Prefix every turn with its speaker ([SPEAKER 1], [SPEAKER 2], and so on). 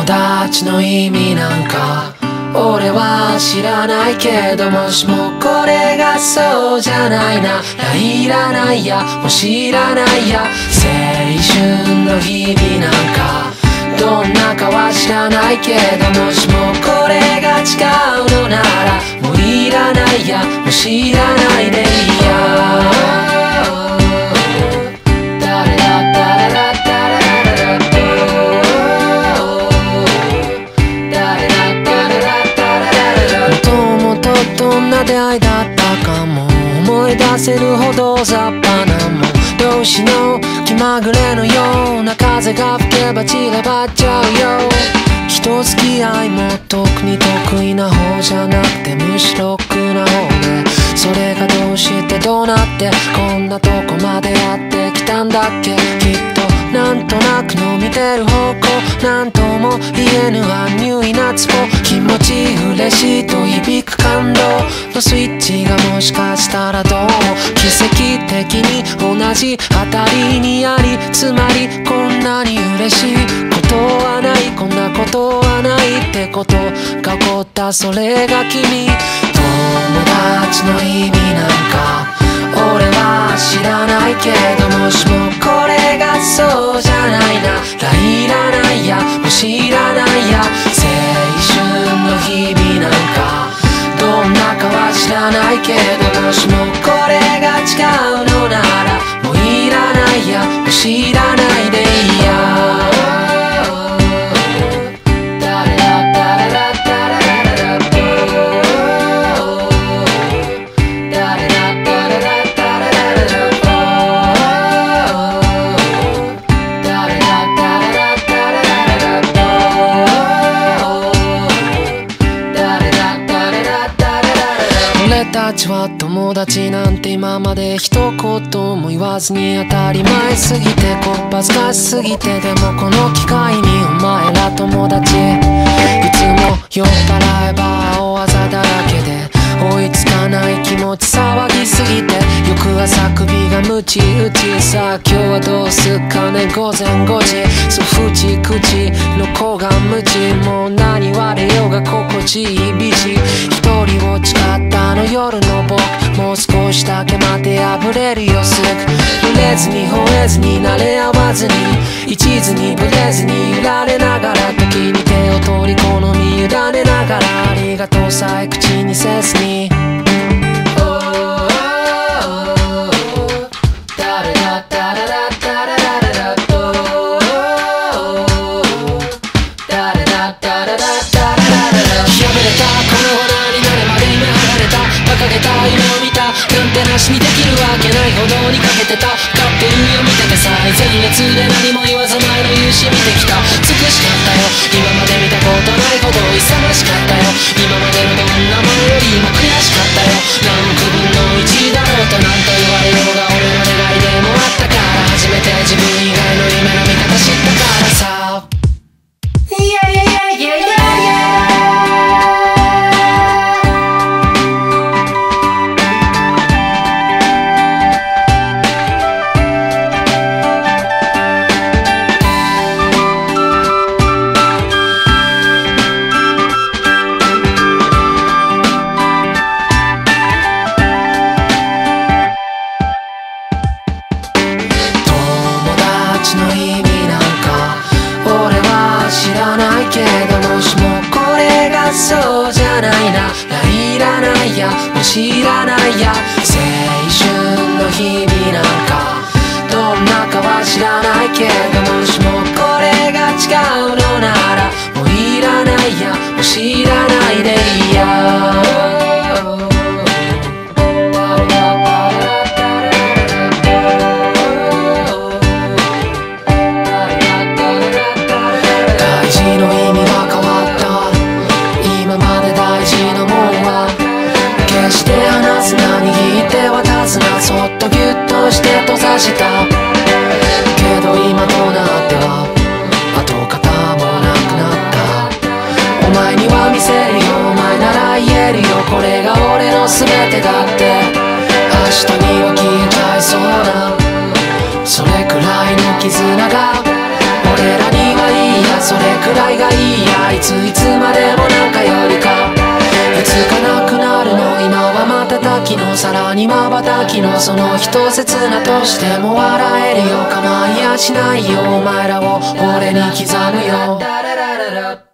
[SPEAKER 1] 友達の意味なんか俺は知らないけど、もしもこれがそうじゃないならいらないや、もう知らないや。青春の日々なんかどんなかは知らないけど、もしもこれが違うのならもういらないや、もう知らないでいいや。どんな出会いだったかも思い出せるほど雑把なもん同士の気まぐれのような風が吹けば散らばっちゃうよ。人付き合いも特に得意な方じゃなくてむしろ苦な方で、それがどうしてどうなってこんなとこまでやってきたんだっけ。きっとなんとなくの見てる方向なんとも言えぬアンニュイなツボ、気持ち嬉しいと響く感動のスイッチがもしかしたらどうも奇跡的に同じあたりにあり、つまりこんなに嬉しいことはない、こんなことはないってことが起こった、それが君。友達の意味なんか俺は知らないけど、もしもこれがそうじゃないならいらないや、もう知らないや。青春の日々なんかどんなかは知らないけど、もしもこれが違うのならもういらないや、もう知らないでいいや。俺たちは友達なんて今まで一言も言わずに当たり前すぎてこっぱずかしすぎて、でもこの機会にお前ら友達いつも酔っ払えば大技だらけで追いつかない気持ち騒ぎすぎて、翌朝首がムチ打ち、さあ今日はどうすっかね午前5時、そうふちくちの子が無知、もう何言われようが心地いい美人一人を誓ったあの夜の僕、もう少しだけ待て破れるよすぐ、触れずに吠えずに慣れ合わずに一途にぶれずに揺られながら、時に手を取り好み委ねながらありがとうさえ口にせずに話にできるわけないほどにかけてた、勝ってるよ見てて最前列で何も言わず前の勇姿見てきた。美しかったよ今まで見たことないほど勇ましかったよ、今までのどんなものよりも悔しかったよ。何億分の1だろうと何と言われようが俺の願いでもあったから、初めて自分以外の夢の見方知ったからさ。いやいやいやいやいやそうじゃないならいらないや、もう知らないや。青春の日々なんかどんなかは知らないけど、もしもこれが違うのならもういらないや、もう知らないでいいや。そっとギュッとして閉ざしたけど今となっては跡形もなくなった。お前には見せるよ、お前なら言えるよ、これが俺の全てだって。明日には消えちゃいそうなそれくらいの絆が俺らにはいいはずそれくらいがいいや。いつまでも仲よりか。いつかなくなるの、今は瞬きの、さらに瞬きの、その人切なとしても笑えるよ。構いやしないよ、お前らを俺に刻むよ。